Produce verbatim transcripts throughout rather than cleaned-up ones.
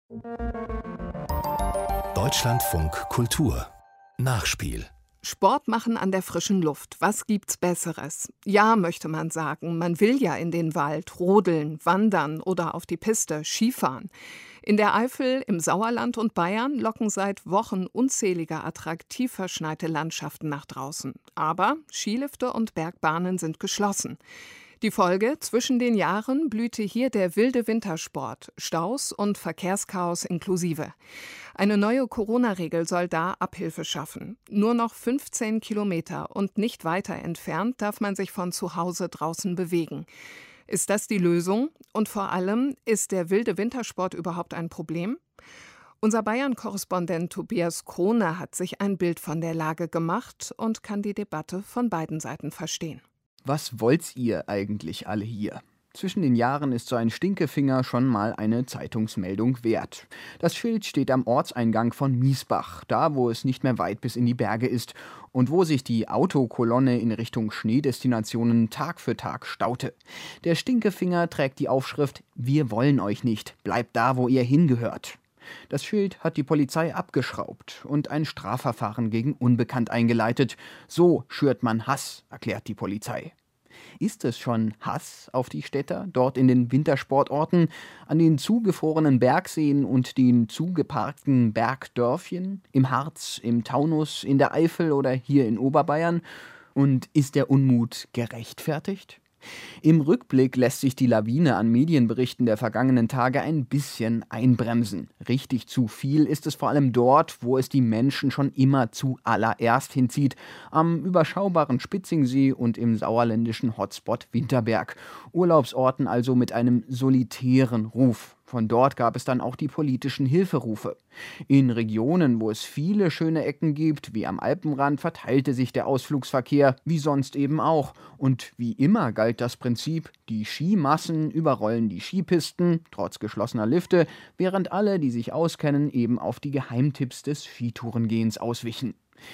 Deutschlandfunk Kultur Nachspiel. Sport machen an der frischen Luft. Was gibt's Besseres? Ja, möchte man sagen. Man will ja in den Wald, rodeln, wandern oder auf die Piste, Skifahren. In der Eifel, im Sauerland und Bayern locken seit Wochen unzählige attraktiv verschneite Landschaften nach draußen. Aber Skilifte und Bergbahnen sind geschlossen. Die Folge: zwischen den Jahren blühte hier der wilde Wintersport, Staus und Verkehrschaos inklusive. Eine neue Corona-Regel soll da Abhilfe schaffen. Nur noch fünfzehn Kilometer und nicht weiter entfernt darf man sich von zu Hause draußen bewegen. Ist das die Lösung? Und vor allem, ist der wilde Wintersport überhaupt ein Problem? Unser Bayern-Korrespondent Tobias Krone hat sich ein Bild von der Lage gemacht und kann die Debatte von beiden Seiten verstehen. Was wollt's ihr eigentlich alle hier? Zwischen den Jahren ist so ein Stinkefinger schon mal eine Zeitungsmeldung wert. Das Schild steht am Ortseingang von Miesbach, da wo es nicht mehr weit bis in die Berge ist und wo sich die Autokolonne in Richtung Schneedestinationen Tag für Tag staute. Der Stinkefinger trägt die Aufschrift: Wir wollen euch nicht, bleibt da, wo ihr hingehört. Das Schild hat die Polizei abgeschraubt und ein Strafverfahren gegen Unbekannt eingeleitet. So schürt man Hass, erklärt die Polizei. Ist es schon Hass auf die Städter, dort in den Wintersportorten, an den zugefrorenen Bergseen und den zugeparkten Bergdörfchen, im Harz, im Taunus, in der Eifel oder hier in Oberbayern? Und ist der Unmut gerechtfertigt? Im Rückblick lässt sich die Lawine an Medienberichten der vergangenen Tage ein bisschen einbremsen. Richtig zu viel ist es vor allem dort, wo es die Menschen schon immer zuallererst hinzieht, am überschaubaren Spitzingsee und im sauerländischen Hotspot Winterberg. Urlaubsorten also mit einem solitären Ruf. Von dort gab es dann auch die politischen Hilferufe. In Regionen, wo es viele schöne Ecken gibt, wie am Alpenrand, verteilte sich der Ausflugsverkehr, wie sonst eben auch. Und wie immer galt das Prinzip: Die Skimassen überrollen die Skipisten, trotz geschlossener Lifte, während alle, die sich auskennen, eben auf die Geheimtipps des Skitourengehens auswichen.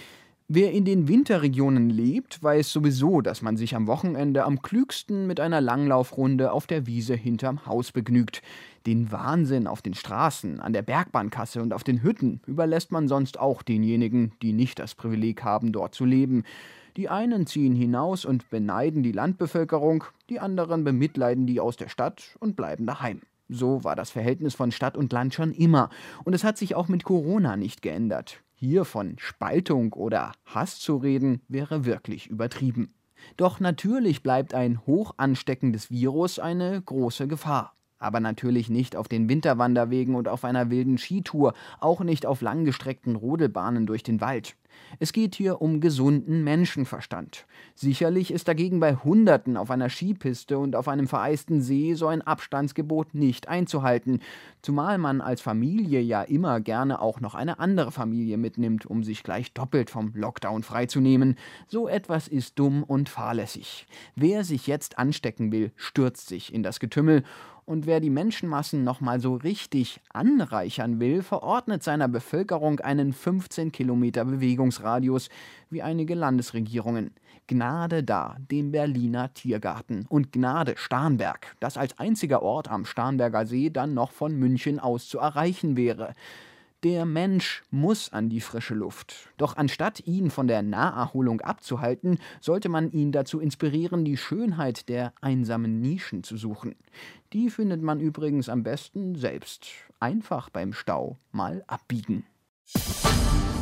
Wer in den Winterregionen lebt, weiß sowieso, dass man sich am Wochenende am klügsten mit einer Langlaufrunde auf der Wiese hinterm Haus begnügt. Den Wahnsinn auf den Straßen, an der Bergbahnkasse und auf den Hütten überlässt man sonst auch denjenigen, die nicht das Privileg haben, dort zu leben. Die einen ziehen hinaus und beneiden die Landbevölkerung, die anderen bemitleiden die aus der Stadt und bleiben daheim. So war das Verhältnis von Stadt und Land schon immer. Und es hat sich auch mit Corona nicht geändert. Hier von Spaltung oder Hass zu reden, wäre wirklich übertrieben. Doch natürlich bleibt ein hoch ansteckendes Virus eine große Gefahr. Aber natürlich nicht auf den Winterwanderwegen und auf einer wilden Skitour, auch nicht auf langgestreckten Rodelbahnen durch den Wald. Es geht hier um gesunden Menschenverstand. Sicherlich ist dagegen bei Hunderten auf einer Skipiste und auf einem vereisten See so ein Abstandsgebot nicht einzuhalten, zumal man als Familie ja immer gerne auch noch eine andere Familie mitnimmt, um sich gleich doppelt vom Lockdown freizunehmen. So etwas ist dumm und fahrlässig. Wer sich jetzt anstecken will, stürzt sich in das Getümmel. Und wer die Menschenmassen noch mal so richtig anreichern will, verordnet seiner Bevölkerung einen fünfzehn Kilometer Bewegungsradius, wie einige Landesregierungen. Gnade da, dem Berliner Tiergarten. Und Gnade Starnberg, das als einziger Ort am Starnberger See dann noch von München aus zu erreichen wäre. Der Mensch muss an die frische Luft. Doch anstatt ihn von der Naherholung abzuhalten, sollte man ihn dazu inspirieren, die Schönheit der einsamen Nischen zu suchen. Die findet man übrigens am besten selbst. Einfach beim Stau mal abbiegen.